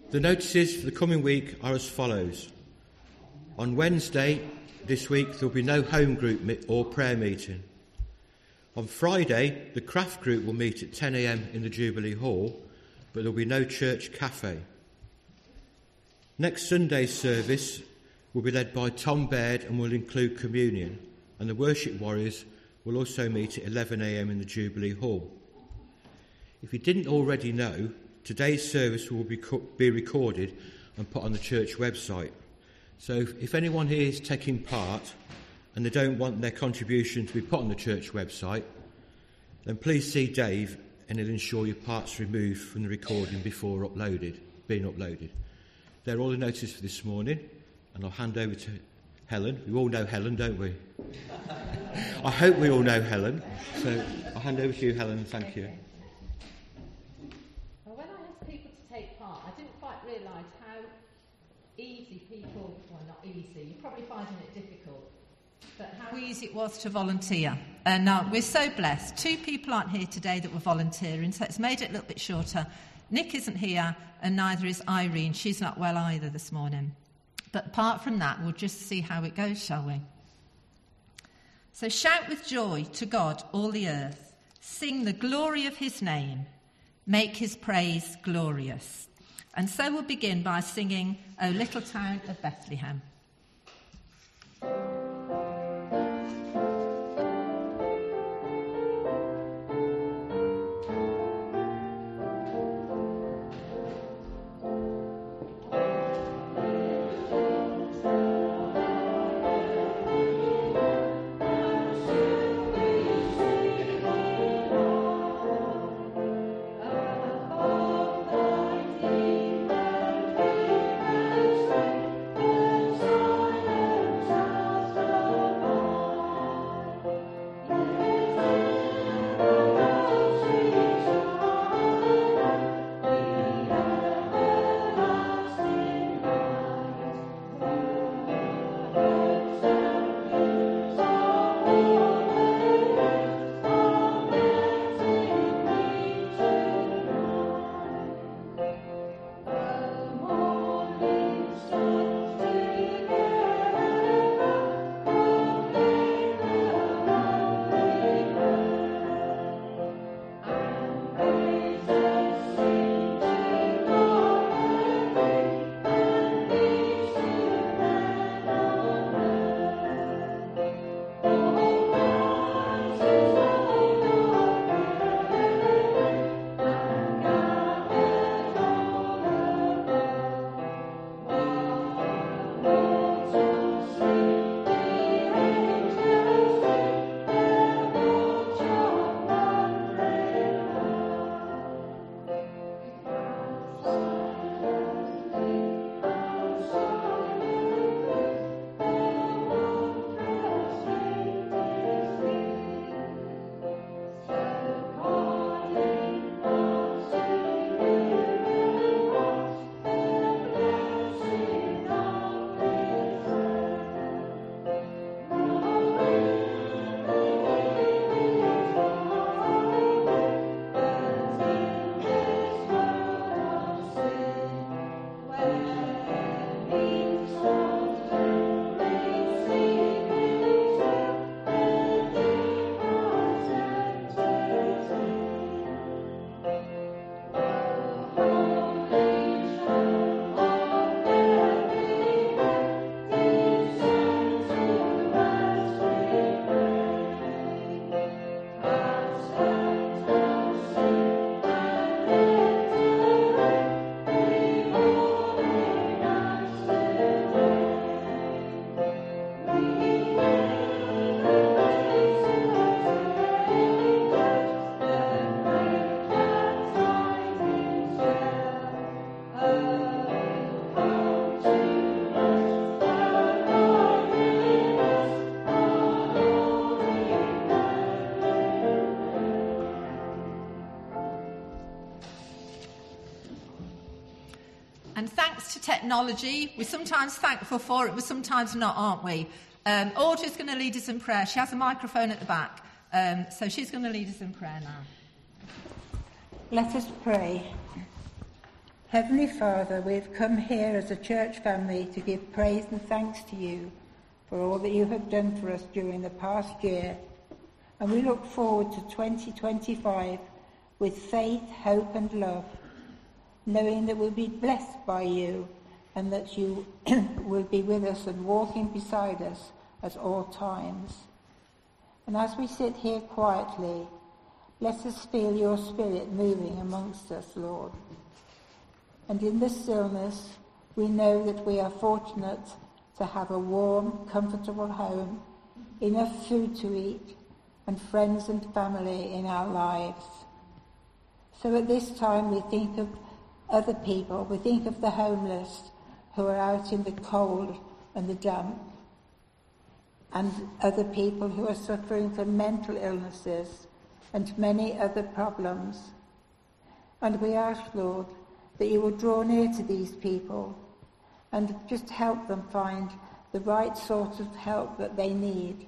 The notices for the coming week are as follows. On Wednesday this week there will be no home group or prayer meeting. On Friday the craft group will meet at 10 a.m. in the Jubilee Hall, but there will be no church cafe. Next Sunday's service will be led by Tom Baird and will include communion, and the worship warriors will also meet at 11 a.m. in the Jubilee Hall. If you didn't already know, today's service will be recorded and put on the church website. So if anyone here is taking part and they don't want their contribution to be put on the church website, then please see Dave and he'll ensure your part's removed from the recording before being uploaded. They're all the notices for this morning, and I'll hand over to Helen. We all know Helen, don't we? I hope we all know Helen. So I'll hand over to you, Helen. Thank you. Well, when I asked people to take part, I didn't quite realise how easy not easy, you're probably finding it difficult, but how easy it was to volunteer. And we're so blessed. 2 people aren't here today that were volunteering, so it's made it a little bit shorter. Nick isn't here, and neither is Irene. She's not well either this morning. But apart from that, we'll just see how it goes, shall we? So shout with joy to God, all the earth. Sing the glory of his name. Make his praise glorious. And so we'll begin by singing, O Little Town of Bethlehem. And thanks to technology, we're sometimes thankful for it, we're sometimes not, aren't we? Audrey's going to lead us in prayer. She has a microphone at the back, so she's going to lead us in prayer now. Let us pray. Heavenly Father, we have come here as a church family to give praise and thanks to you for all that you have done for us during the past year. And we look forward to 2025 with faith, hope and love, knowing that we'll be blessed by you and that you will be with us and walking beside us at all times. And as we sit here quietly, let us feel your Spirit moving amongst us, Lord. And in this stillness, we know that we are fortunate to have a warm, comfortable home, enough food to eat, and friends and family in our lives. So at this time we think of other people, we think of the homeless who are out in the cold and the damp, and other people who are suffering from mental illnesses and many other problems. And we ask, Lord, that you will draw near to these people and just help them find the right sort of help that they need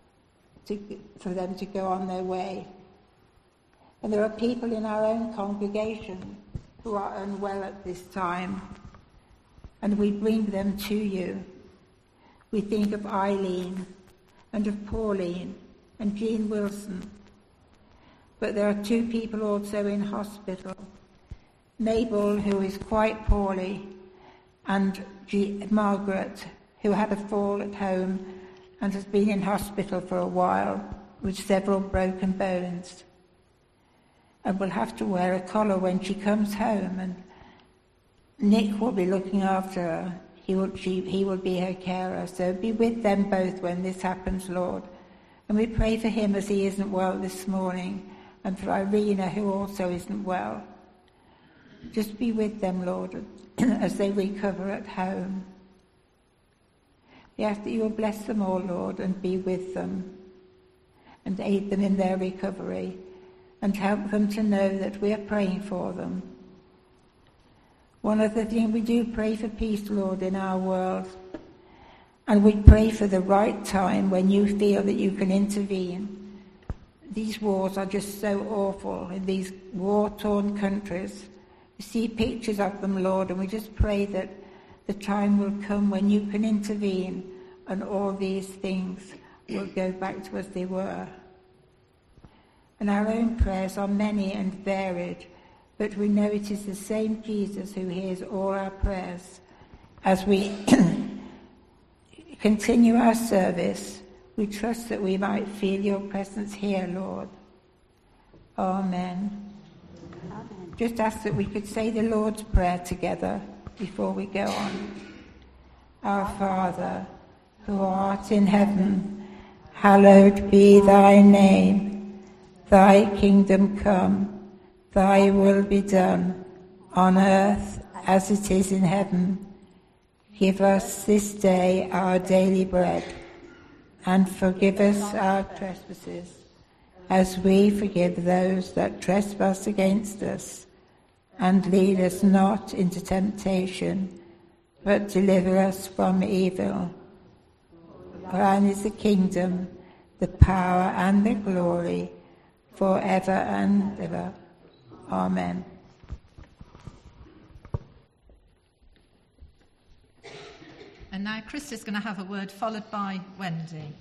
for them to go on their way. And there are people in our own congregation who are unwell at this time, and we bring them to you. We think of Eileen and of Pauline and Jean Wilson. But there are two people also in hospital, Mabel, who is quite poorly, and Margaret, who had a fall at home and has been in hospital for a while with several broken bones, and will have to wear a collar when she comes home, and Nick will be looking after her. He will be her carer. So be with them both when this happens, Lord. And we pray for him as he isn't well this morning, and for Irina, who also isn't well. Just be with them, Lord, as they recover at home. We ask that you will bless them all, Lord, and be with them, and aid them in their recovery, and help them to know that we are praying for them. One other thing, we do pray for peace, Lord, in our world. And we pray for the right time when you feel that you can intervene. These wars are just so awful in these war-torn countries. We see pictures of them, Lord, and we just pray that the time will come when you can intervene and all these things will go back to as they were. And our own prayers are many and varied, but we know it is the same Jesus who hears all our prayers. As we continue our service, we trust that we might feel your presence here, Lord. Amen. Amen. Just ask that we could say the Lord's Prayer together before we go on. Our Father, who art in heaven, hallowed be thy name. Thy kingdom come. Thy will be done, on earth as it is in heaven. Give us this day our daily bread, and forgive us our trespasses, as we forgive those that trespass against us. And lead us not into temptation, but deliver us from evil. For thine is the kingdom, the power and the glory, forever and ever. Amen. And now Chris is going to have a word, followed by Wendy.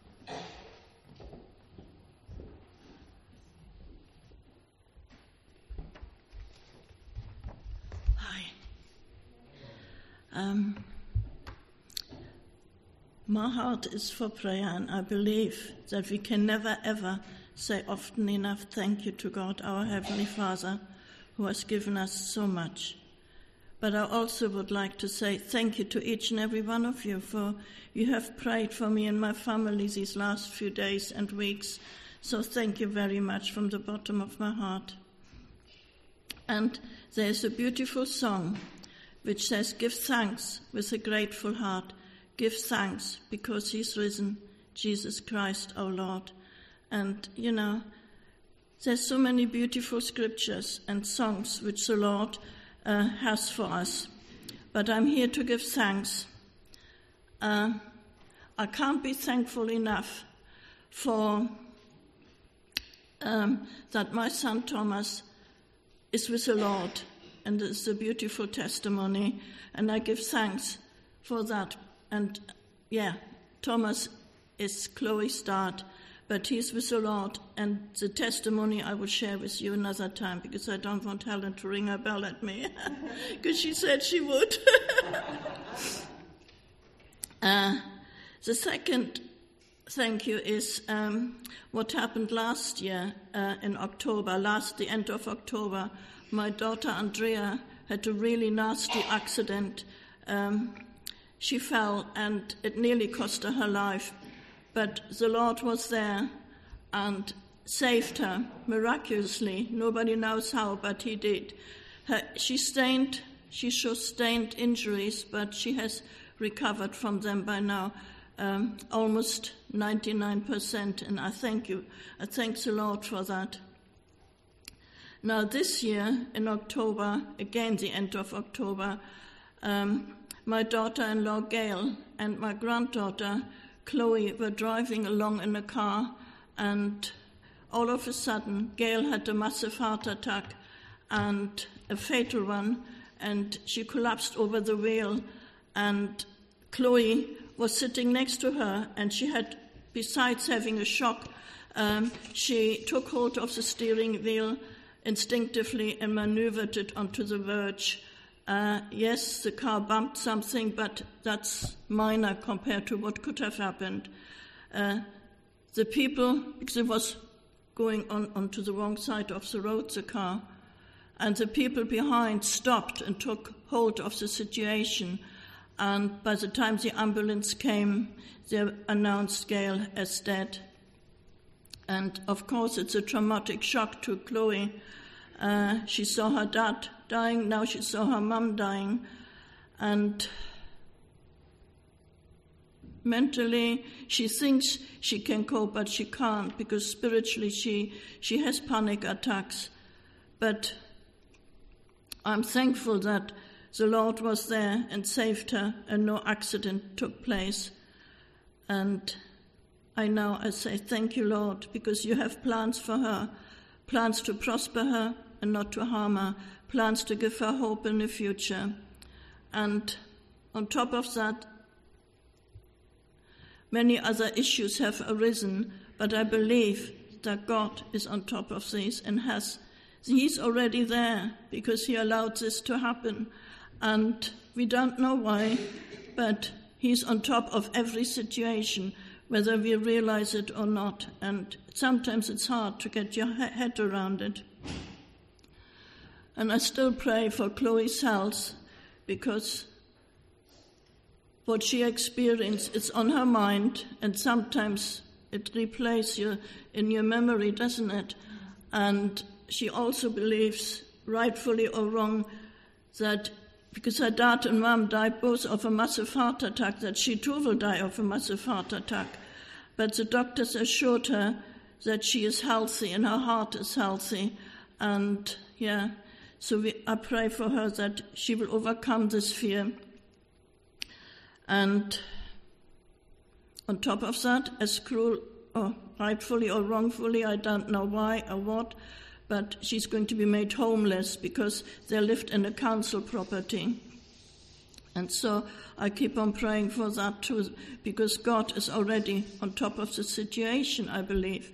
Hi. My heart is for prayer, and I believe that we can never ever say often enough thank you to God, our Heavenly Father, who has given us so much. But I also would like to say thank you to each and every one of you, for you have prayed for me and my family these last few days and weeks. So thank you very much from the bottom of my heart. And there's a beautiful song which says, give thanks with a grateful heart. Give thanks because he's risen, Jesus Christ our Lord. And, you know, there's so many beautiful scriptures and songs which the Lord has for us. But I'm here to give thanks. I can't be thankful enough for that my son Thomas is with the Lord and it's a beautiful testimony, and I give thanks for that. And Thomas is Chloe's start, but he's with the Lord, and the testimony I will share with you another time, because I don't want Helen to ring her bell at me, because she said she would. The second thank you is what happened last year in October, the end of October. My daughter Andrea had a really nasty accident. She fell and it nearly cost her life. But the Lord was there and saved her miraculously. Nobody knows how, but he did. She sustained injuries, but she has recovered from them by now, almost 99%, and I thank the Lord for that. Now this year, in October, again the end of October, my daughter-in-law Gail and my granddaughter Chloe were driving along in a car, and all of a sudden Gail had a massive heart attack, and a fatal one, and she collapsed over the wheel, and Chloe was sitting next to her, and she had, besides having a shock, she took hold of the steering wheel instinctively and maneuvered it onto the verge. Yes, the car bumped something, but that's minor compared to what could have happened. The people, because it was going onto the wrong side of the road, the car, and the people behind stopped and took hold of the situation. And by the time the ambulance came, they announced Gail as dead. And of course, it's a traumatic shock to Chloe. She saw her dad dying, now she saw her mum dying. And mentally, she thinks she can cope, but she can't, because spiritually she has panic attacks. But I'm thankful that the Lord was there and saved her, and no accident took place. And I say, thank you, Lord, because you have plans for her, plans to prosper her and not to harm her, plans to give her hope in the future. And on top of that, many other issues have arisen, but I believe that God is on top of these and He's already there, because He allowed this to happen. And we don't know why, but He's on top of every situation, whether we realize it or not. And sometimes it's hard to get your head around it. And I still pray for Chloe's health, because what she experienced is on her mind, and sometimes it replays you in your memory, doesn't it? And she also believes, rightfully or wrong, that because her dad and mum died both of a massive heart attack, that she too will die of a massive heart attack. But the doctors assured her that she is healthy and her heart is healthy. And so I pray for her that she will overcome this fear. And on top of that, as cruel, or rightfully or wrongfully, I don't know why or what, but she's going to be made homeless because they lived in a council property. And so I keep on praying for that too, because God is already on top of the situation, I believe.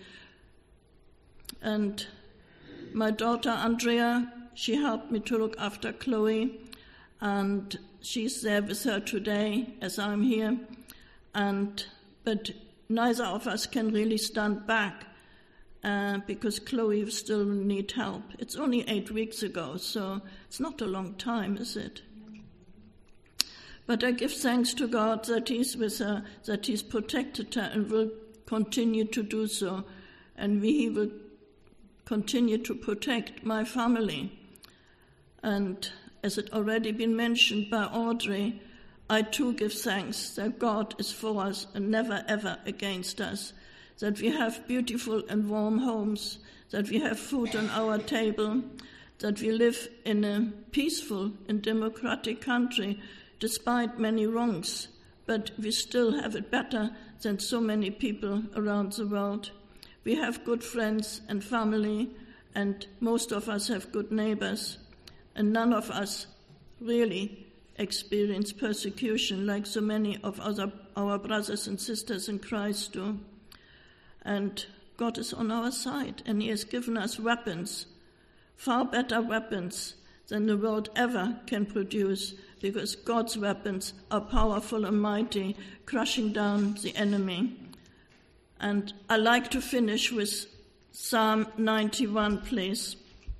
And my daughter Andrea, she helped me to look after Chloe, and she's there with her today as I'm here. But neither of us can really stand back, because Chloe still need help. It's only 8 weeks ago, so it's not a long time, is it? But I give thanks to God that He's with her, that He's protected her and will continue to do so. And He will continue to protect my family. And as it already been mentioned by Audrey, I too give thanks that God is for us and never ever against us, that we have beautiful and warm homes, that we have food on our table, that we live in a peaceful and democratic country despite many wrongs, but we still have it better than so many people around the world. We have good friends and family, and most of us have good neighbors. and none of us really experience persecution like so many of our brothers and sisters in Christ do. And God is on our side, and he has given us weapons, far better weapons than the world ever can produce, because God's weapons are powerful and mighty, crushing down the enemy. And I like to finish with Psalm 91, please.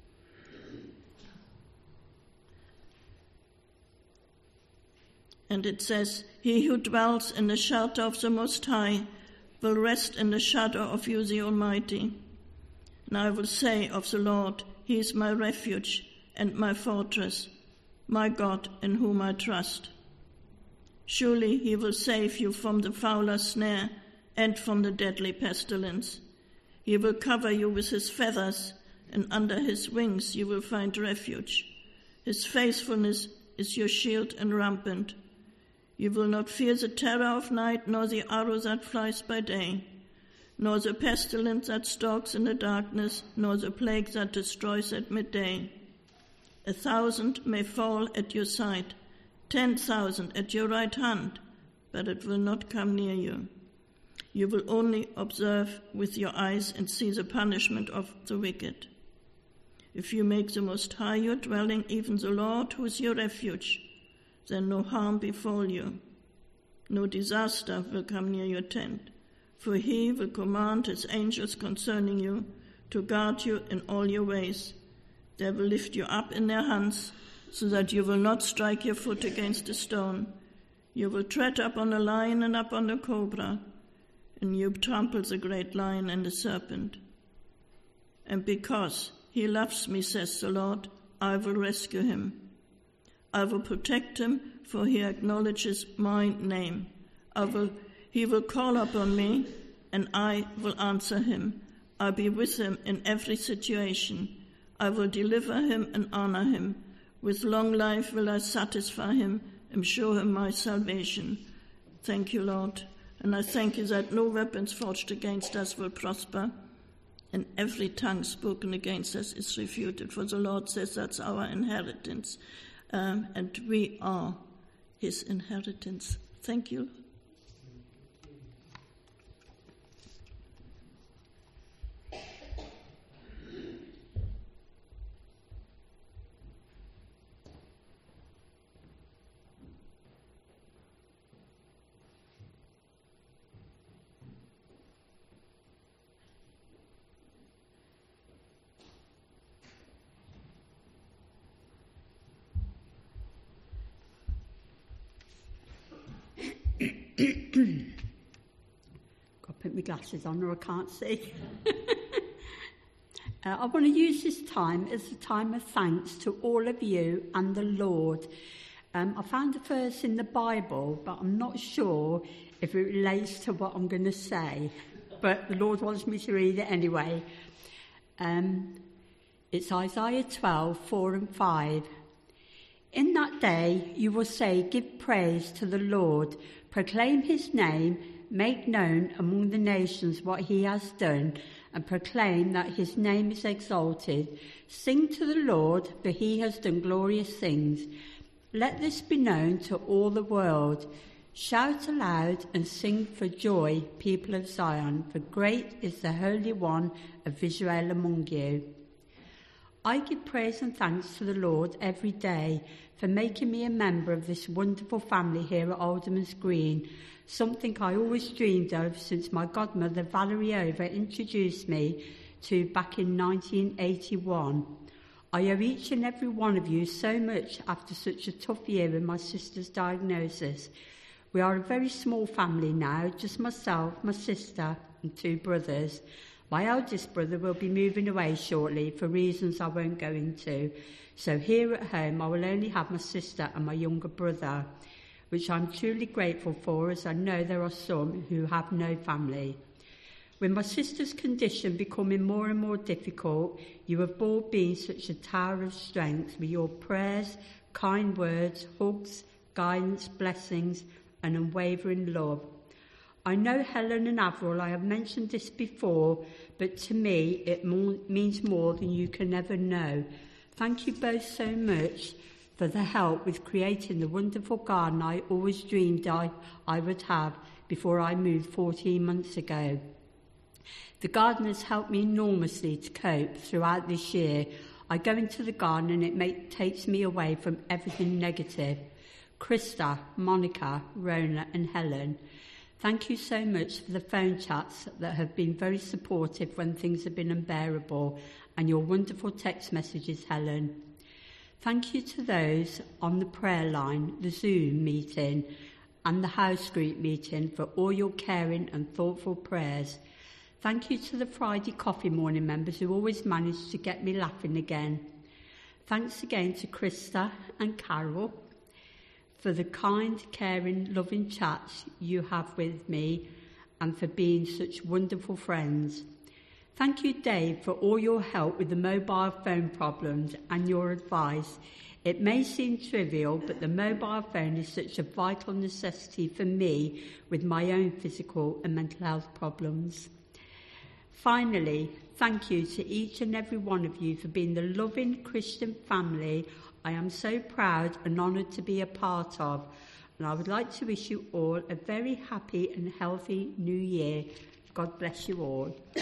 And it says, "He who dwells in the shelter of the Most High will rest in the shadow of you, the Almighty. And I will say of the Lord, he is my refuge and my fortress, my God in whom I trust. Surely he will save you from the fowler's snare and from the deadly pestilence. He will cover you with his feathers, and under his wings you will find refuge. His faithfulness is your shield and rampart. You will not fear the terror of night, nor the arrow that flies by day, nor the pestilence that stalks in the darkness, nor the plague that destroys at midday. 1,000 may fall at your side, 10,000 at your right hand, but it will not come near you. You will only observe with your eyes and see the punishment of the wicked. If you make the Most High your dwelling, even the Lord who is your refuge, then no harm befall you. No disaster will come near your tent, for he will command his angels concerning you to guard you in all your ways. They will lift you up in their hands, so that you will not strike your foot against a stone. You will tread upon a lion and upon a cobra, and you trample the great lion and the serpent. And because he loves me, says the Lord, I will rescue him. I will protect him, for he acknowledges my name. He will call upon me, and I will answer him. I'll be with him in every situation. I will deliver him and honor him. With long life will I satisfy him and show him my salvation. Thank you, Lord. And I thank you that no weapons forged against us will prosper, and every tongue spoken against us is refuted. For the Lord says that's our inheritance. And we are his inheritance. Thank you. Got to put my glasses on or I can't see. I want to use this time as a time of thanks to all of you and the Lord. I found a verse in the Bible, but I'm not sure if it relates to what I'm going to say. But the Lord wants me to read it anyway. It's Isaiah 12, 4 and 5. In that day you will say, give praise to the Lord, proclaim his name, make known among the nations what he has done, and proclaim that his name is exalted. Sing to the Lord, for he has done glorious things. Let this be known to all the world. Shout aloud and sing for joy, people of Zion, for great is the Holy One of Israel among you. I give praise and thanks to the Lord every day for making me a member of this wonderful family here at Alderman's Green, something I always dreamed of since my godmother Valerie Over introduced me to back in 1981. I owe each and every one of you so much after such a tough year with my sister's diagnosis. We are a very small family now, just myself, my sister and 2 brothers. My eldest brother will be moving away shortly for reasons I won't go into. So here at home I will only have my sister and my younger brother, which I'm truly grateful for, as I know there are some who have no family. With my sister's condition becoming more and more difficult, you have all been such a tower of strength with your prayers, kind words, hugs, guidance, blessings and unwavering love. I know Helen and Avril, I have mentioned this before, but to me it means more than you can ever know. Thank you both so much for the help with creating the wonderful garden I always dreamed I would have before I moved 14 months ago. The garden has helped me enormously to cope throughout this year. I go into the garden and it takes me away from everything negative. Krista, Monica, Rona and Helen, thank you so much for the phone chats that have been very supportive when things have been unbearable, and your wonderful text messages, Helen. Thank you to those on the prayer line, the Zoom meeting and the house group meeting for all your caring and thoughtful prayers. Thank you to the Friday coffee morning members who always manage to get me laughing again. Thanks again to Krista and Carol for the kind, caring, loving chats you have with me and for being such wonderful friends. Thank you, Dave, for all your help with the mobile phone problems and your advice. It may seem trivial, but the mobile phone is such a vital necessity for me with my own physical and mental health problems. Finally, thank you to each and every one of you for being the loving Christian family I am so proud and honoured to be a part of. And I would like to wish you all a very happy and healthy new year. God bless you all. I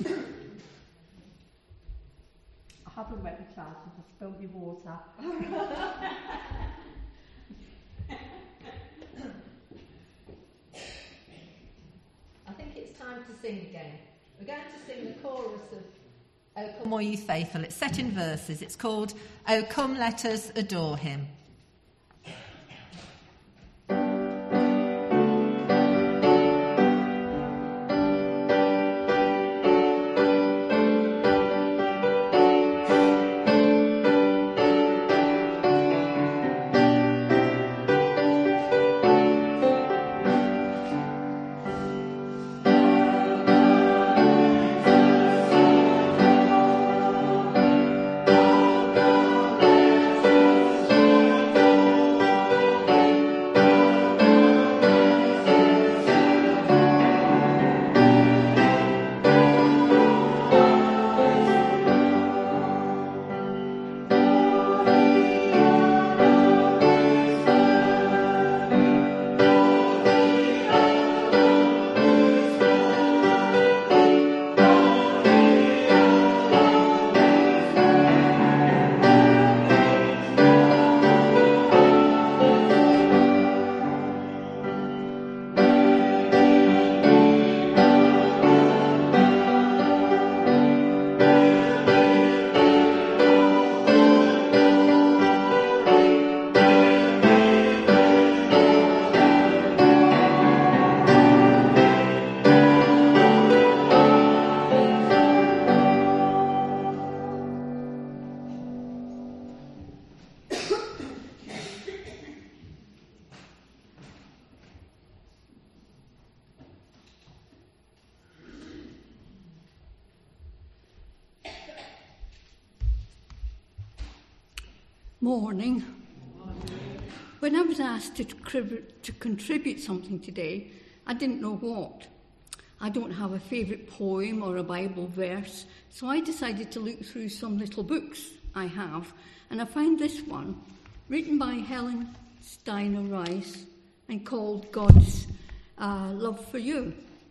haven't wet my trousers, I spilled my water. I think it's time to sing again. We're going to sing the chorus of O Come All Ye Faithful. It's set in verses. It's called O Come Let Us Adore Him. Morning. When I was asked to contribute something today, I didn't know what. I don't have a favourite poem or a Bible verse, so I decided to look through some little books I have, and I found this one, written by Helen Steiner Rice and called God's Love for You.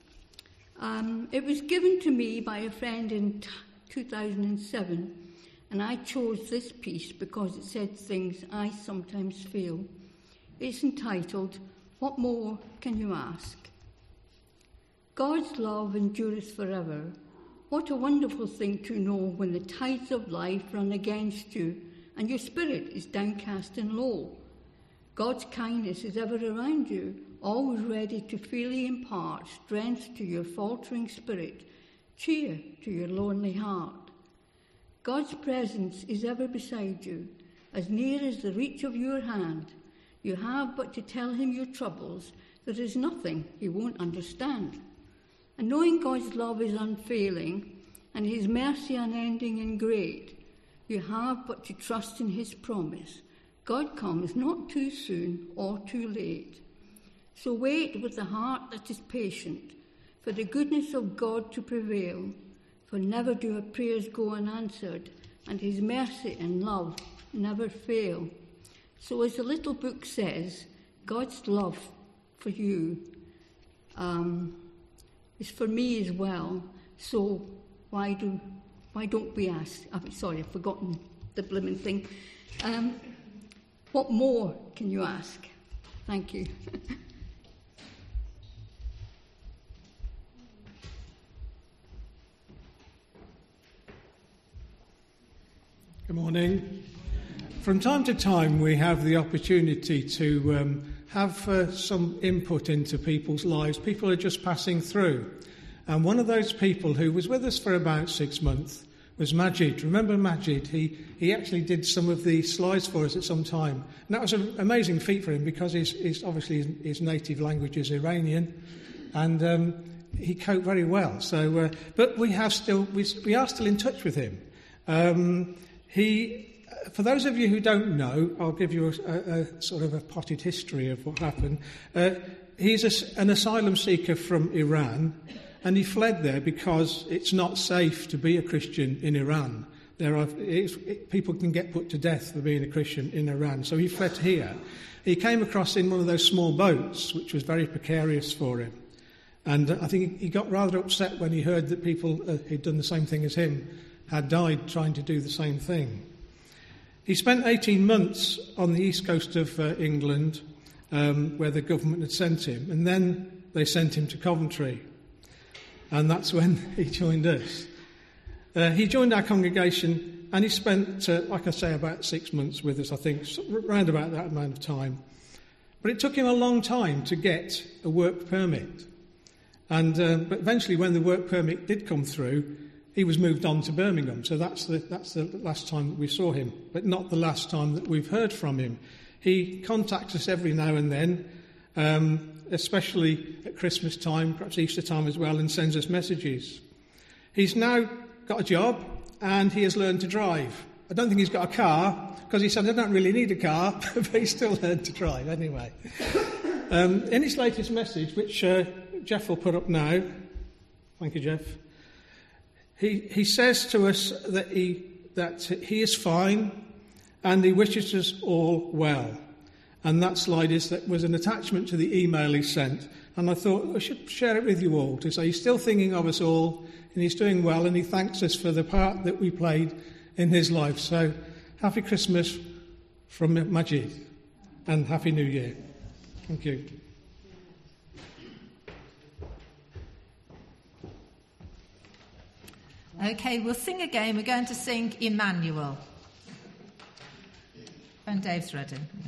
It was given to me by a friend in 2007, and I chose this piece because it said things I sometimes feel. It's entitled, What More Can You Ask? God's love endureth forever. What a wonderful thing to know when the tides of life run against you and your spirit is downcast and low. God's kindness is ever around you, always ready to freely impart strength to your faltering spirit, cheer to your lonely heart. God's presence is ever beside you, as near as the reach of your hand. You have but to tell him your troubles. There is nothing he won't understand. And knowing God's love is unfailing and his mercy unending and great, you have but to trust in his promise. God comes not too soon or too late. So wait with a heart that is patient for the goodness of God to prevail. For never do our prayers go unanswered, and his mercy and love never fail. So as the little book says, God's love for you is for me as well. So why don't we ask? Sorry, I've forgotten the blooming thing. What more can you ask? Thank you. Good morning. From time to time we have the opportunity to have some input into people's lives. People are just passing through. And one of those people who was with us for about 6 months was Majid. Remember Majid? He actually did some of the slides for us at some time. And that was an amazing feat for him because his native language is Iranian, and he coped very well. So, but we are still in touch with him. For those of you who don't know, I'll give you a sort of a potted history of what happened. He's an asylum seeker from Iran, and he fled there because it's not safe to be a Christian in Iran. People can get put to death for being a Christian in Iran. So he fled here. He came across in one of those small boats, which was very precarious for him. And I think he got rather upset when he heard that people who'd done the same thing as him had died trying to do the same thing. He spent 18 months on the east coast of England, where the government had sent him, and then they sent him to Coventry. And that's when he joined us. He joined our congregation, and he spent, like I say, about 6 months with us, I think, around about that amount of time. But it took him a long time to get a work permit. And but eventually, when the work permit did come through, he was moved on to Birmingham. So that's the last time that we saw him, but not the last time that we've heard from him. He contacts us every now and then, especially at Christmas time, perhaps Easter time as well, and sends us messages. He's now got a job, and he has learned to drive. I don't think he's got a car, because he said, I don't really need a car, but he still learned to drive anyway. In his latest message, which Jeff will put up now, thank you, Jeff, he says to us that he is fine, and he wishes us all well. And that slide was an attachment to the email he sent. And I thought I should share it with you all to say he's still thinking of us all, and he's doing well, and he thanks us for the part that we played in his life. So, happy Christmas from Majid, and Happy New Year. Thank you. Okay, we'll sing again. We're going to sing Emmanuel. When Dave's ready. Yeah.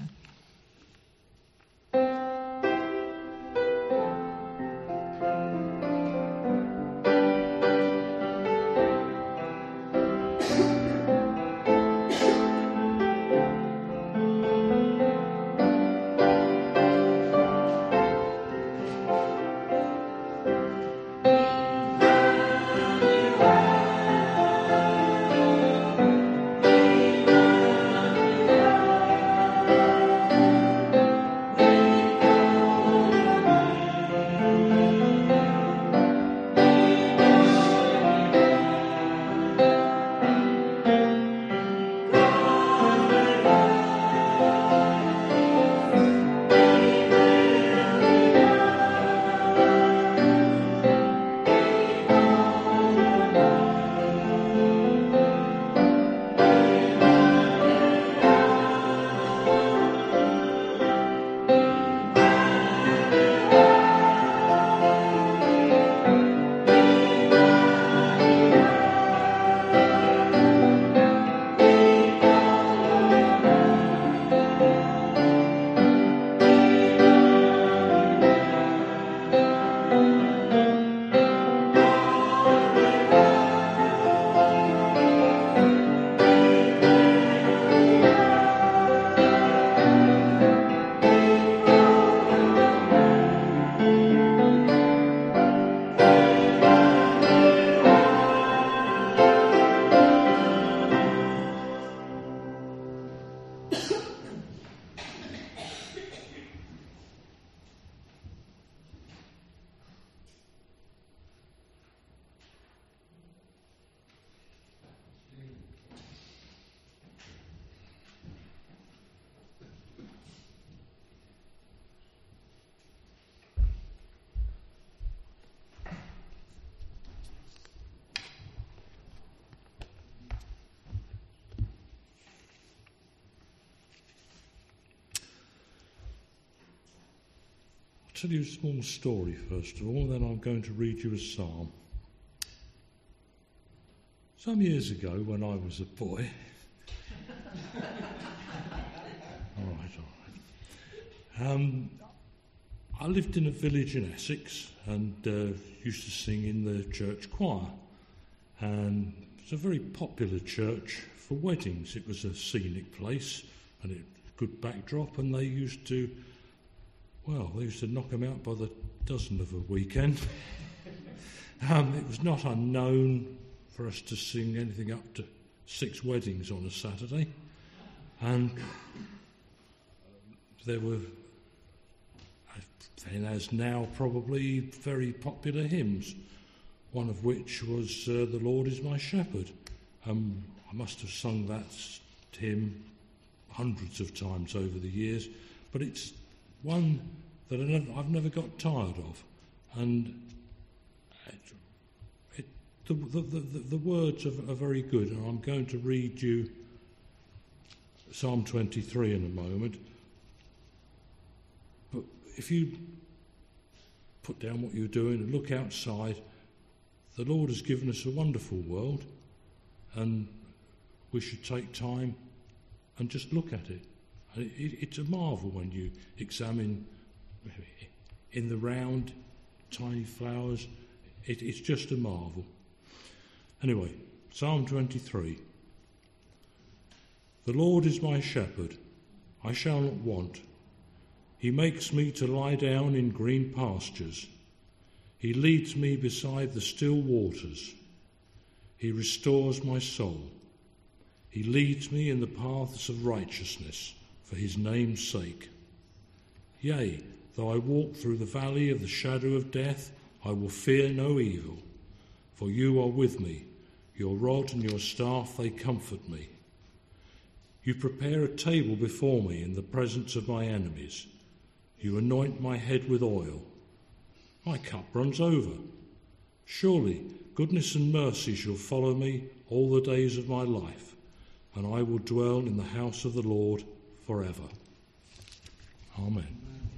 tell you a small story first of all, and then I'm going to read you a psalm. Some years ago, when I was a boy... all right. I lived in a village in Essex and used to sing in the church choir. And it's a very popular church for weddings. It was a scenic place and it good backdrop, and they used to knock them out by the dozen of a weekend. It was not unknown for us to sing anything up to 6 weddings on a Saturday, and there were then, as now, probably very popular hymns, one of which was The Lord is my shepherd. I must have sung that hymn hundreds of times over the years, but it's one that I've never got tired of. And the words are very good, and I'm going to read you Psalm 23 in a moment. But if you put down what you're doing and look outside, the Lord has given us a wonderful world, and we should take time and just look at it. It's a marvel when you examine in the round tiny flowers. It's just a marvel. Anyway, Psalm 23. The Lord is my shepherd, I shall not want. He makes me to lie down in green pastures. He leads me beside the still waters. He restores my soul. He leads me in the paths of righteousness for his name's sake. Yea, though I walk through the valley of the shadow of death, I will fear no evil, for you are with me. Your rod and your staff, they comfort me. You prepare a table before me in the presence of my enemies. You anoint my head with oil. My cup runs over. Surely goodness and mercy shall follow me all the days of my life, and I will dwell in the house of the Lord forever. Amen.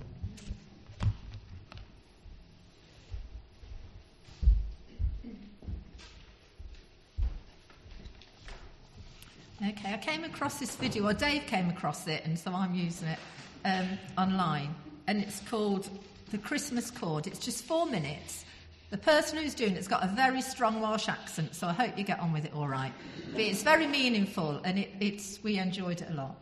Okay, I came across this video, or Dave came across it, and so I'm using it online. And it's called The Christmas Chord. It's just 4 minutes. The person who's doing it's got a very strong Welsh accent, so I hope you get on with it all right. But it's very meaningful, and we enjoyed it a lot.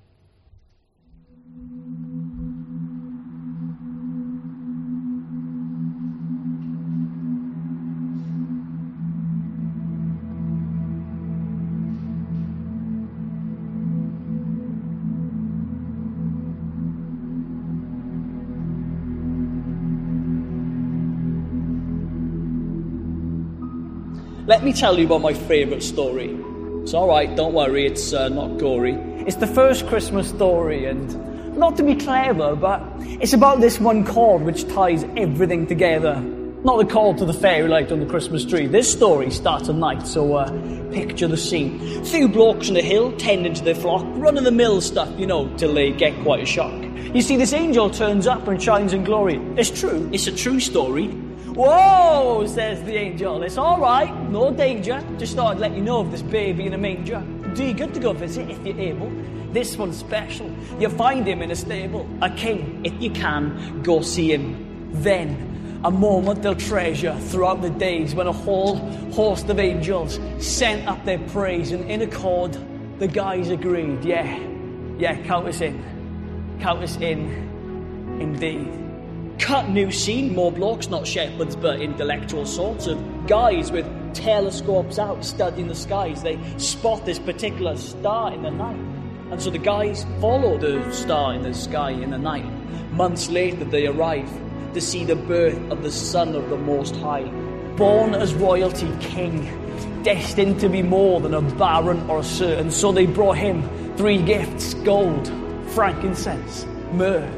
Let me tell you about my favourite story. It's alright, don't worry, it's not gory. It's the first Christmas story, and not to be clever, but it's about this one chord which ties everything together. Not the chord to the fairy light on the Christmas tree. This story starts at night, so picture the scene. 2 blokes on a hill, tending to their flock, run-of-the-mill stuff, till they get quite a shock. You see, this angel turns up and shines in glory. It's true, it's a true story. Whoa, says the angel, it's all right, no danger. Just thought I'd let you know of this baby in a manger. Do good to go visit if you're able. This one's special. You'll find him in a stable. A king, if you can, go see him. Then, a moment they'll treasure throughout the days when a whole host of angels sent up their praise, and in accord, the guys agreed. Yeah, count us in. Count us in, indeed. Cut new scene, more blokes, not shepherds, but intellectual sorts of guys with telescopes out studying the skies. They spot this particular star in the night. And so the guys follow the star in the sky in the night. Months later they arrive to see the birth of the Son of the Most High, born as royalty king, destined to be more than a baron or a sir. And so they brought him 3 gifts: gold, frankincense, myrrh.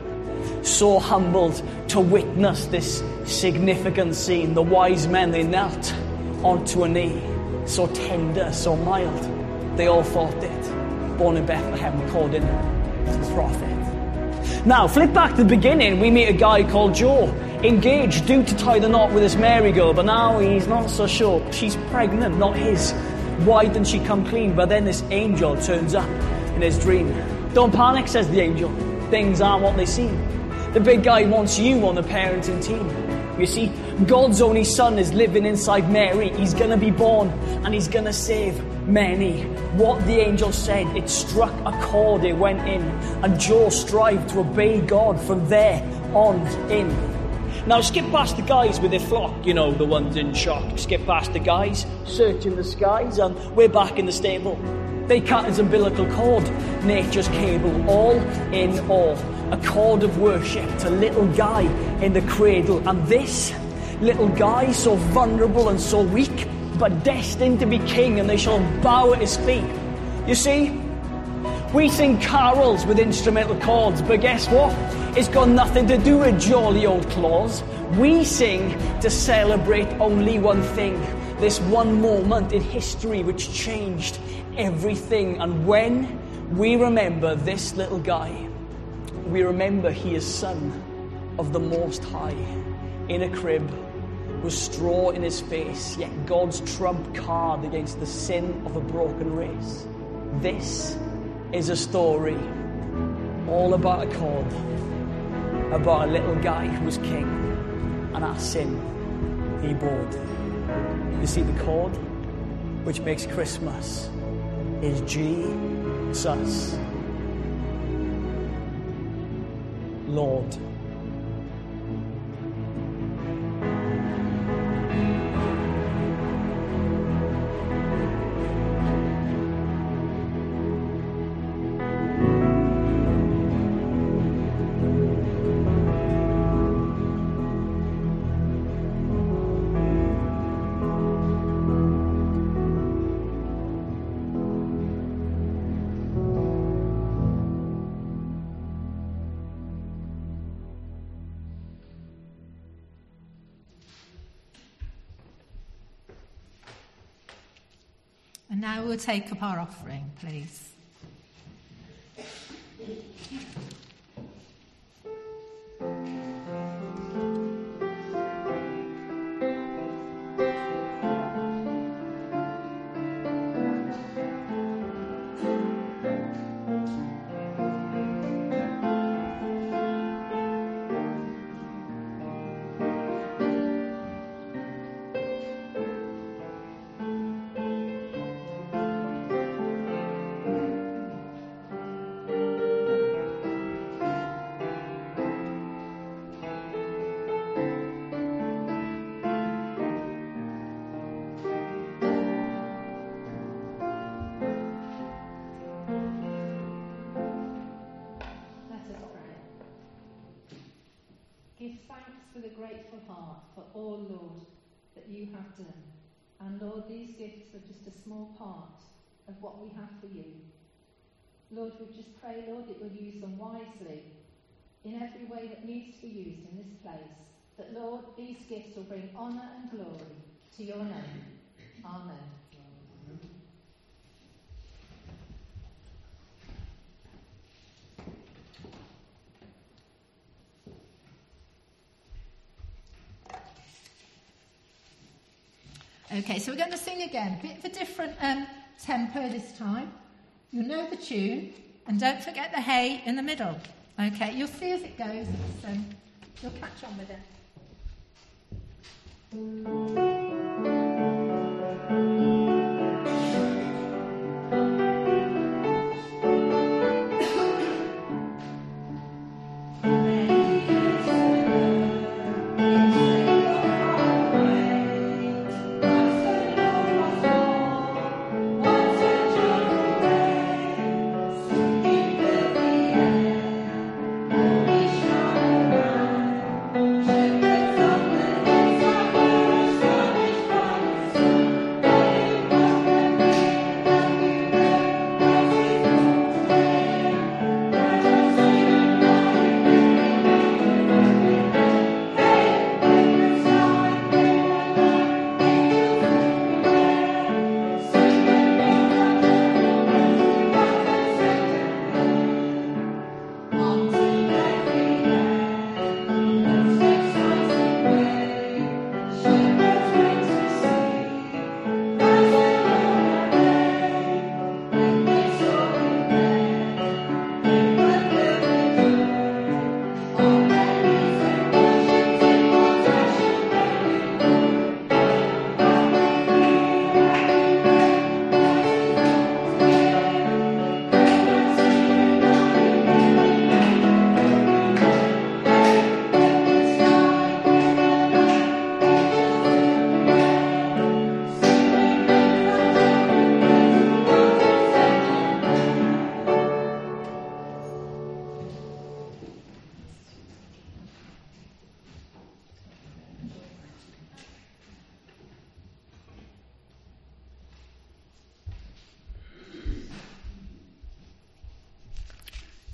So humbled to witness this significant scene, the wise men, they knelt onto a knee. So tender, so mild, they all thought it. Born in Bethlehem according to the prophet. Now, flip back to the beginning, we meet a guy called Joe, engaged, due to tie the knot with this Mary girl, but now he's not so sure. She's pregnant, not his. Why didn't she come clean? But then this angel turns up in his dream. Don't panic, says the angel. Things aren't what they seem. The big guy wants you on the parenting team. You see, God's only son is living inside Mary. He's going to be born and he's going to save many. What the angel said, it struck a chord, it went in. And Joe strived to obey God from there on in. Now skip past the guys with their flock, you know, the ones in shock. Skip past the guys searching the skies, and we're back in the stable. They cut his umbilical cord, nature's cable, all in all. A cord of worship to little guy in the cradle. And this little guy, so vulnerable and so weak, but destined to be king, and they shall bow at his feet. You see, we sing carols with instrumental chords, but guess what? It's got nothing to do with jolly old claws. We sing to celebrate only one thing, this one moment in history which changed everything. And when we remember this little guy, we remember he is son of the Most High, in a crib, with straw in his face, yet God's trump card against the sin of a broken race. This is a story all about a chord, about a little guy who was king, and our sin he bore. You see, the chord which makes Christmas is Jesus, Lord. And now we'll take up our offering, please. With a grateful heart for all, Lord, that you have done. And Lord, these gifts are just a small part of what we have for you. Lord, we just pray, Lord, that you'll use them wisely in every way that needs to be used in this place. That, Lord, these gifts will bring honour and glory to your name. Amen. Okay, so we're going to sing again, a bit of a different tempo this time. You'll know the tune, and don't forget the hey in the middle. Okay, you'll see as it goes, you'll catch on with it. Shepherds of the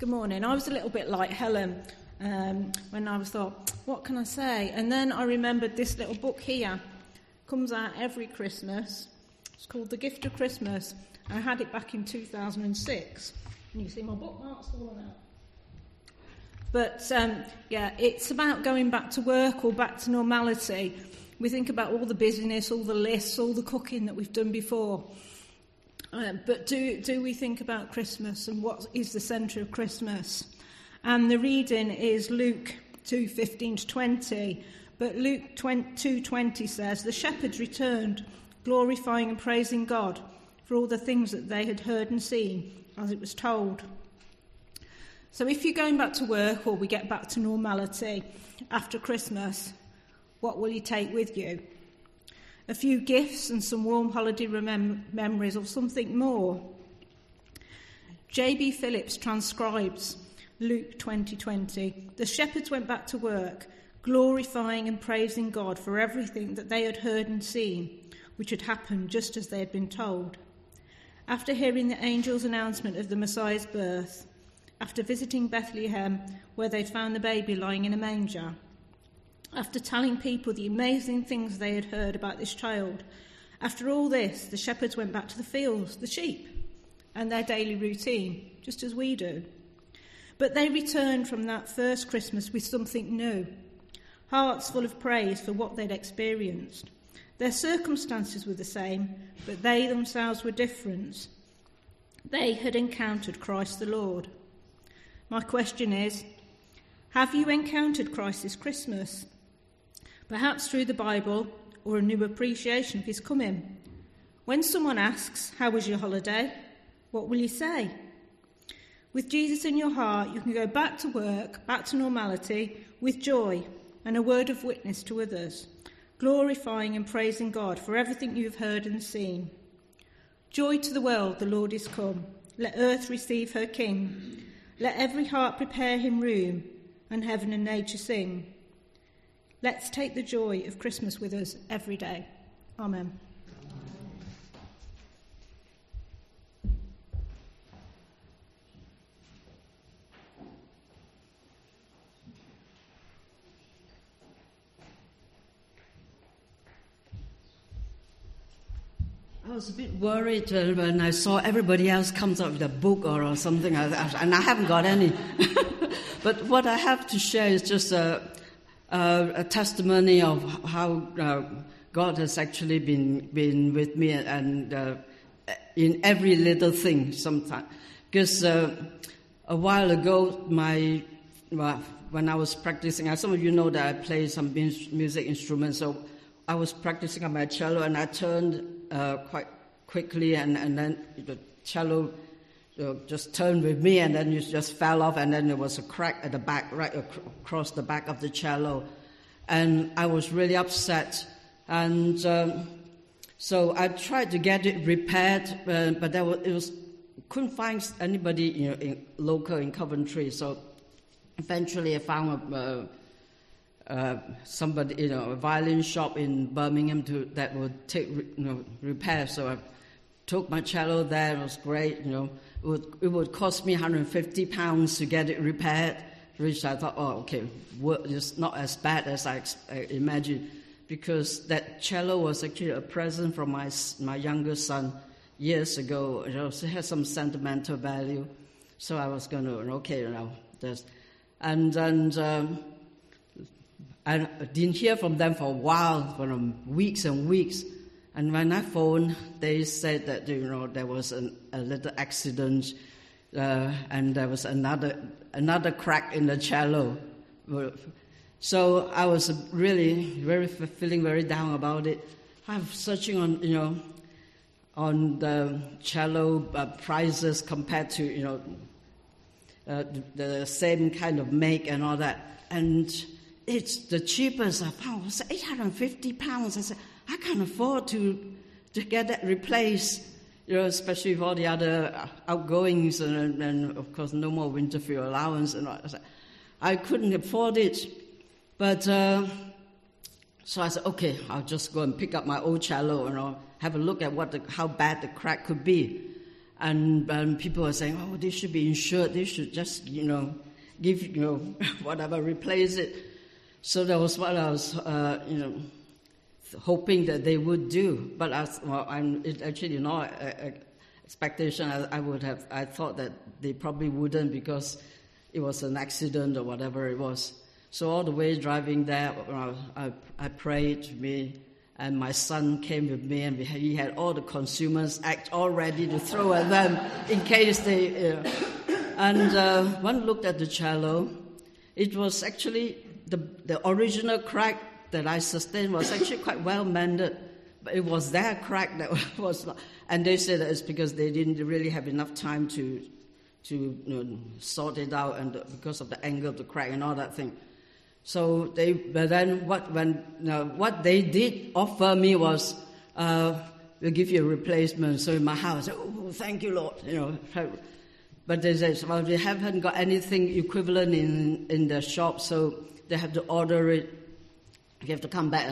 Good morning. I was a little bit like Helen when I was thought, what can I say? And then I remembered this little book here. Comes out every Christmas. It's called The Gift of Christmas. I had it back in 2006. And you can see my bookmarks falling out. But, it's about going back to work or back to normality. We think about all the busyness, all the lists, all the cooking that we've done before. But do we think about Christmas and what is the centre of Christmas? And the reading is Luke 2:15-20. But Luke 2:20 says, "The shepherds returned, glorifying and praising God for all the things that they had heard and seen, as it was told." So if you're going back to work or we get back to normality after Christmas, what will you take with you? A few gifts and some warm holiday memories, or something more? J.B. Phillips transcribes Luke 20:20. "The shepherds went back to work, glorifying and praising God for everything that they had heard and seen, which had happened just as they had been told. After hearing the angel's announcement of the Messiah's birth, after visiting Bethlehem, where they'd found the baby lying in a manger, after telling people the amazing things they had heard about this child, after all this, the shepherds went back to the fields, the sheep, and their daily routine, just as we do. But they returned from that first Christmas with something new, hearts full of praise for what they'd experienced. Their circumstances were the same, but they themselves were different. They had encountered Christ the Lord. My question is, have you encountered Christ this Christmas? Perhaps through the Bible or a new appreciation of his coming. When someone asks, "How was your holiday?" what will you say? With Jesus in your heart, you can go back to work, back to normality, with joy and a word of witness to others, glorifying and praising God for everything you've heard and seen. Joy to the world, the Lord is come. Let earth receive her King. Let every heart prepare him room, and heaven and nature sing. Let's take the joy of Christmas with us every day. Amen. I was a bit worried when I saw everybody else comes up with a book or something, and I haven't got any. But what I have to share is just a testimony of how God has actually been with me and in every little thing sometimes. Because a while ago, when I was practicing, some of you know that I play some music instruments, so I was practicing on my cello, and I turned quite quickly, and then the cello just turned with me, and then it just fell off, and then there was a crack at the back, right across the back of the cello, and I was really upset, and so I tried to get it repaired, but couldn't find anybody local in Coventry, so eventually I found somebody, a violin shop in Birmingham that would take, repair. So I took my cello there. It was great. It would cost me £150 to get it repaired, which I thought, it's not as bad as I imagined, because that cello was actually a present from my younger son years ago. It also had some sentimental value. So I was going to, I didn't hear from them for a while, for weeks and weeks. And when I phoned, they said that there was a little accident, and there was another crack in the cello. So I was really feeling very down about it. I'm searching on the cello prices compared to the same kind of make and all that, and it's the cheapest I found was £850. I said, I can't afford to get that replaced, especially with all the other outgoings and of course no more winter fuel allowance and all. I couldn't afford it, but so I said, okay, I'll just go and pick up my old cello and I'll have a look at how bad the crack could be. And people were saying, oh, they should be insured. They should just, give, whatever, replace it. So that was what I was, hoping that they would do. But it's actually not expectation. I thought that they probably wouldn't because it was an accident or whatever it was. So all the way driving there, I prayed to me, and my son came with me, and he had all the Consumers Act all ready to throw at them in case they... And one looked at the cello. It was actually, the original crack that I sustained was actually quite well mended, but it was their crack that was not... And they said that it's because they didn't really have enough time to sort it out, and because of the angle of the crack and all that thing. So what they did offer me was, we'll give you a replacement. So in my house, I said, oh, thank you, Lord. But they said, well, they haven't got anything equivalent in the shop, so they have to order it. You have to come back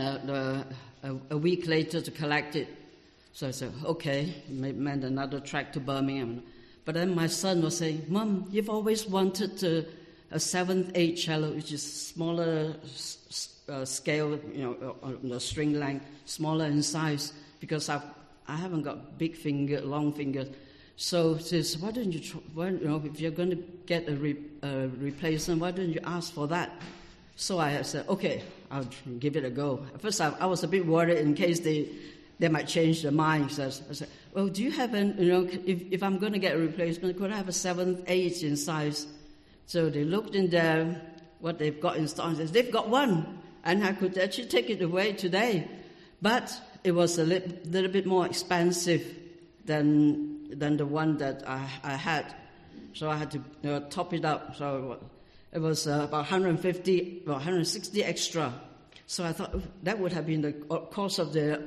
a week later to collect it. So I said, okay, mend another track to Birmingham. But then my son was saying, Mom, you've always wanted a 7/8 cello, which is smaller scale, on the string length, smaller in size, because I haven't got long fingers. So he says, why don't you if you're going to get a replacement, why don't you ask for that? So I said, okay, I'll give it a go. At first, I was a bit worried in case they might change their mind. So I said, well, do you have if I'm going to get a replacement, could I have a 7/8 in size? So they looked in there, what they've got in stock, and said, they've got one, and I could actually take it away today. But it was a little bit more expensive than the one that I had. So I had to top it up. So it was about 160 extra. So I thought that would have been the cost of the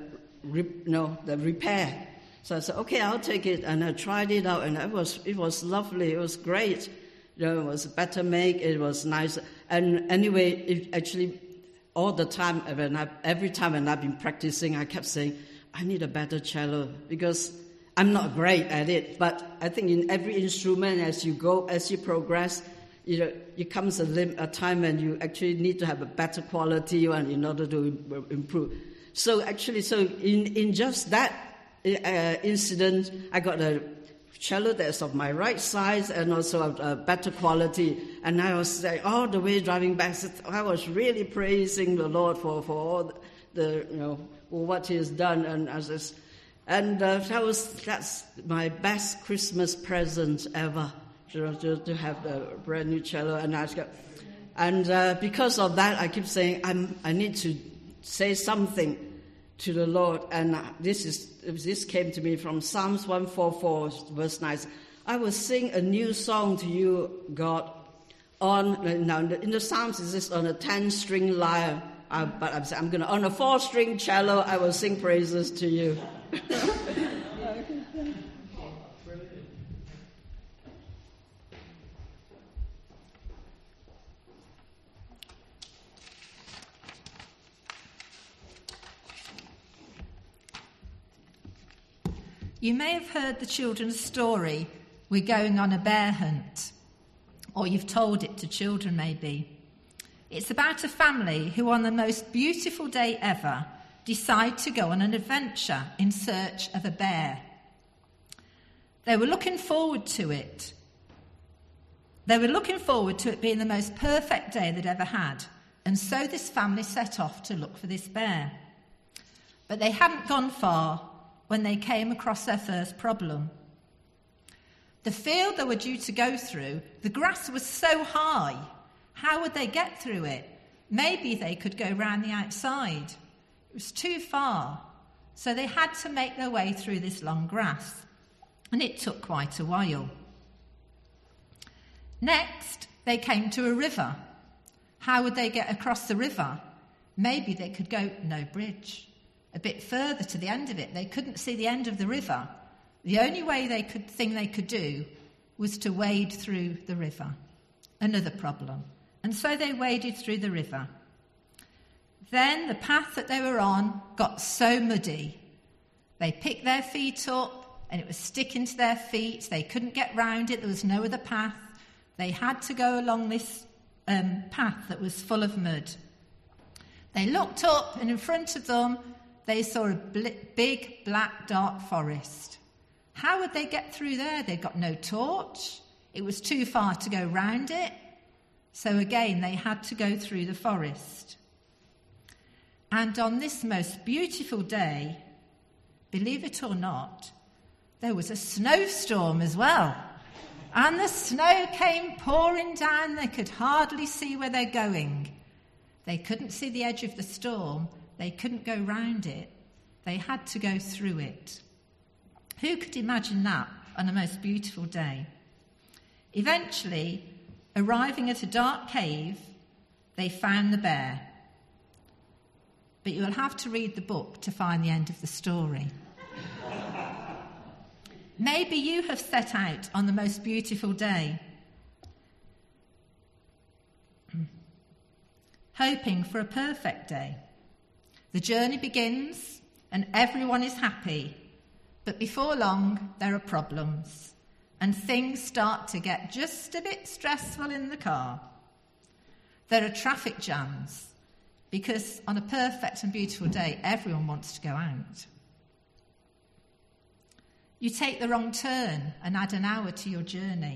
repair. So I said, okay, I'll take it. And I tried it out, and it was lovely. It was great. It was better make. It was nice. And anyway, it actually, all the time, every time when I've been practicing, I kept saying, I need a better cello, because I'm not great at it. But I think in every instrument, as you progress, it comes a time when you actually need to have a better quality one in order to improve. So in just that incident, I got a cello that's of my right size and also of a better quality. And I was all the way driving back, I was really praising the Lord for all the what He has done, that's my best Christmas present ever, to have the brand new cello. And because of that, I keep saying I need to say something to the Lord, and this came to me from Psalms 144, verse 9. I will sing a new song to you, God. In the Psalms, it says on a 10-string lyre, but I'm going to, on a 4-string cello, I will sing praises to you. You may have heard the children's story, we're going on a bear hunt, or you've told it to children maybe. It's about a family who on the most beautiful day ever decide to go on an adventure in search of a bear. They were looking forward to it. They were looking forward to it being the most perfect day they'd ever had, and so this family set off to look for this bear. But they hadn't gone far when they came across their first problem. The field they were due to go through, the grass was so high. How would they get through it? Maybe they could go round the outside. It was too far. So they had to make their way through this long grass. And it took quite a while. Next, they came to a river. How would they get across the river? Maybe they could go no bridge. A bit further to the end of it. They couldn't see the end of the river. The only way they could do was to wade through the river. Another problem. And so they waded through the river. Then the path that they were on got so muddy. They picked their feet up and it was sticking to their feet. They couldn't get round it. There was no other path. They had to go along this path that was full of mud. They looked up, and in front of them, they saw a big, black, dark forest. How would they get through there? They'd got no torch. It was too far to go round it. So again, they had to go through the forest. And on this most beautiful day, believe it or not, there was a snowstorm as well. And the snow came pouring down. They could hardly see where they're going. They couldn't see the edge of the storm. They couldn't go round it. They had to go through it. Who could imagine that on a most beautiful day? Eventually, arriving at a dark cave, they found the bear. But you will have to read the book to find the end of the story. Maybe you have set out on the most beautiful day, hoping for a perfect day. The journey begins and everyone is happy, but before long there are problems and things start to get just a bit stressful in the car. There are traffic jams because on a perfect and beautiful day everyone wants to go out. You take the wrong turn and add an hour to your journey.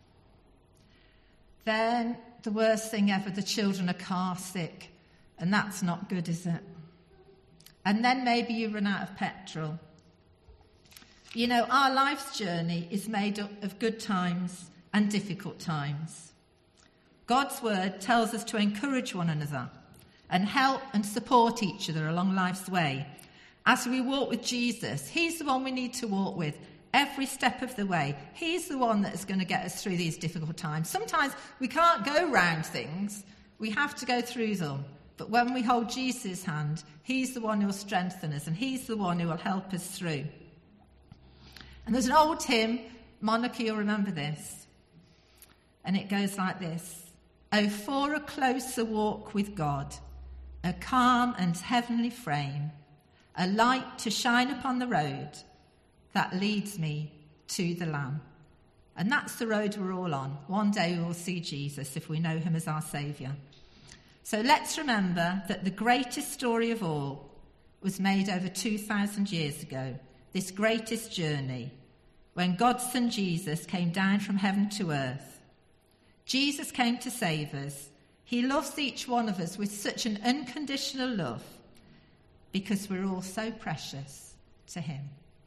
Then, the worst thing ever, the children are car sick, and that's not good, is it? And then maybe you run out of petrol. You know, our life's journey is made up of good times and difficult times. God's word tells us to encourage one another and help and support each other along life's way. As we walk with Jesus, he's the one we need to walk with every step of the way. He's the one that is going to get us through these difficult times. Sometimes we can't go round things. We have to go through them. But when we hold Jesus' hand, he's the one who will strengthen us and he's the one who will help us through. And there's an old hymn, Monica, you'll remember this. And it goes like this. Oh, for a closer walk with God, a calm and heavenly frame, a light to shine upon the road that leads me to the Lamb. And that's the road we're all on. One day we will see Jesus if we know him as our Saviour. So let's remember that the greatest story of all was made over 2,000 years ago, this greatest journey, when God's Son Jesus came down from heaven to earth. Jesus came to save us. He loves each one of us with such an unconditional love, because we're all so precious to him.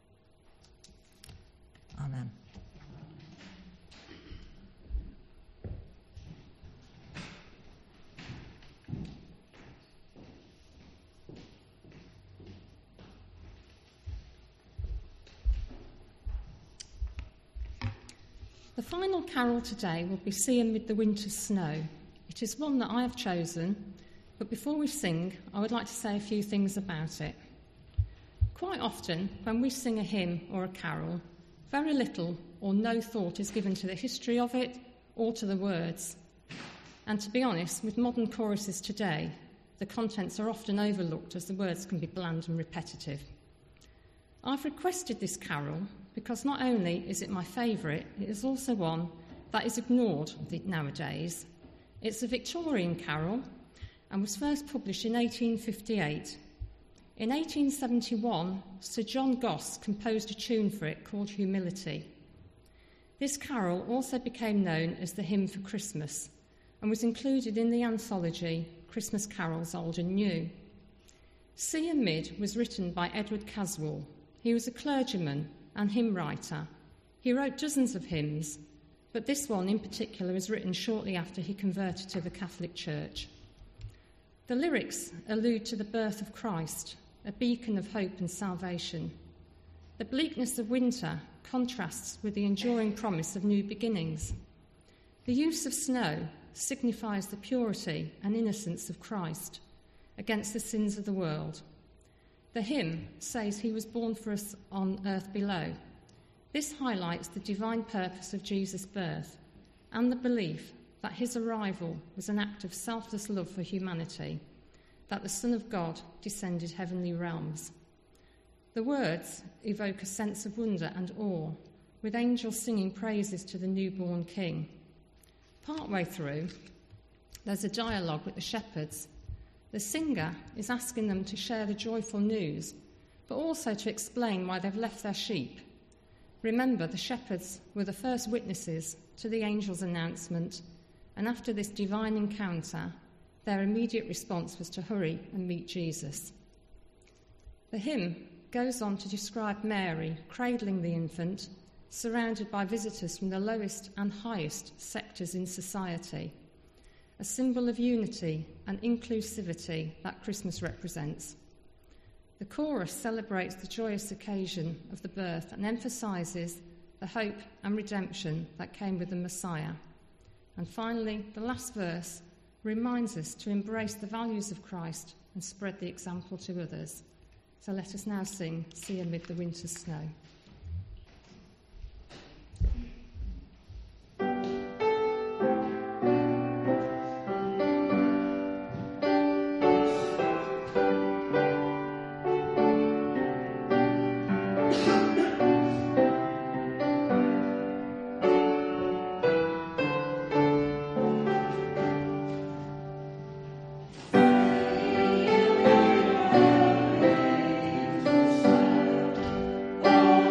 Amen. The final carol today will be See Amid the Winter's Snow. It is one that I have chosen, but before we sing, I would like to say a few things about it. Quite often, when we sing a hymn or a carol, very little or no thought is given to the history of it or to the words. And to be honest, with modern choruses today, the contents are often overlooked as the words can be bland and repetitive. I've requested this carol because not only is it my favourite, it is also one that is ignored nowadays. It's a Victorian carol and was first published in 1858. In 1871, Sir John Goss composed a tune for it called Humility. This carol also became known as the Hymn for Christmas and was included in the anthology Christmas Carols Old and New. See Amid was written by Edward Caswell. He was a clergyman and hymn writer. He wrote dozens of hymns, but this one in particular was written shortly after he converted to the Catholic Church. The lyrics allude to the birth of Christ, a beacon of hope and salvation. The bleakness of winter contrasts with the enduring promise of new beginnings. The use of snow signifies the purity and innocence of Christ against the sins of the world. The hymn says he was born for us on earth below. This highlights the divine purpose of Jesus' birth and the belief that his arrival was an act of selfless love for humanity, that the Son of God descended heavenly realms. The words evoke a sense of wonder and awe, with angels singing praises to the newborn king. Partway through, there's a dialogue with the shepherds. The singer is asking them to share the joyful news, but also to explain why they've left their sheep. Remember, the shepherds were the first witnesses to the angel's announcement, and after this divine encounter, their immediate response was to hurry and meet Jesus. The hymn goes on to describe Mary cradling the infant, surrounded by visitors from the lowest and highest sectors in society, a symbol of unity and inclusivity that Christmas represents. The chorus celebrates the joyous occasion of the birth and emphasises the hope and redemption that came with the Messiah. And finally, the last verse reminds us to embrace the values of Christ and spread the example to others. So let us now sing "See Amid the Winter's Snow." Oh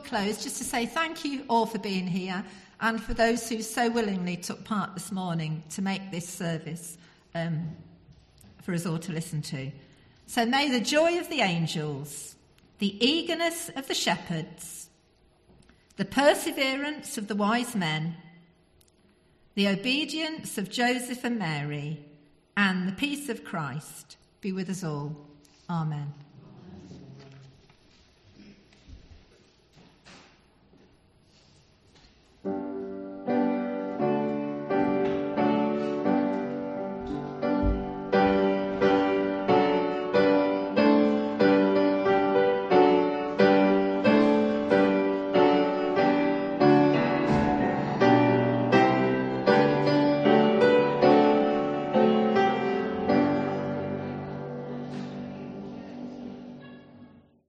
close just to say thank you all for being here and for those who so willingly took part this morning to make this service for us all to listen to. So may the joy of the angels, the eagerness of the shepherds, the perseverance of the wise men, the obedience of Joseph and Mary, and the peace of Christ be with us all. Amen.